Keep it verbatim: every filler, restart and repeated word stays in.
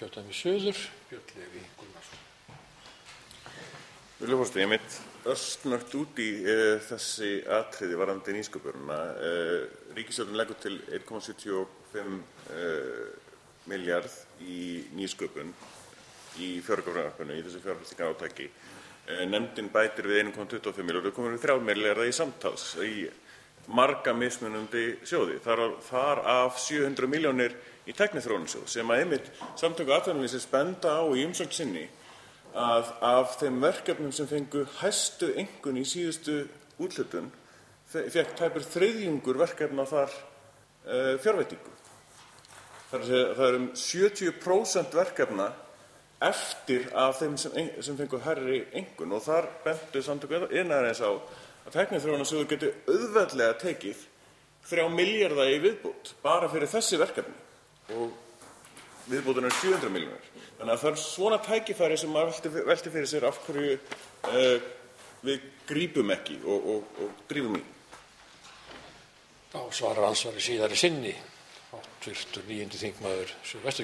Suðurkjördæmis suður, Björn Leví Gunnarsson. Virðulegur forseti, ég mitt örsnögt út í e, þessi atriði varðandi nýsköpunina. E, Ríkisstjórnin leggur til einn komma sjötíu og fimm e, milljarð í nýsköpun í fjáraukalagafrumvarpinu, í þessu fjárfestingarátaki. E, nefndin bætir við einn komma tuttugu og fimm milljarða og komur við þrjá milljarða í samtals í marga mismunandi sjóði. Þar, þar af sjö hundruð milljónir í tækniþróunarsjóð sem að einmitt Samtök atvinnulífsins benda á í umsögn sinni að af þeim verkefnum sem fengu hæstu einkunn í síðustu úthlutun fékk tæpur þriðjungur verkefna þar uh, fjárveitingu. Það er, það er um sjötíu prósent verkefna eftir af þeim sem, sem fengu hærri einkunn og þar bentu Samtök iðnaðarins á að tækniþróunarsjóður geti auðveldlega tekið þrjá milljarða í viðbót bara fyrir þessi verkefni og viðbótin er sjö hundruð milljónir. Þannig að það er svona tækifæri sem maður velti, velti fyrir sér af hverju uh, við grípum ekki og, og, og drífum í. Þá svarar ansvari síðari sinni, háttvirtur níundi þingmaður Suðvesturkjördæmis.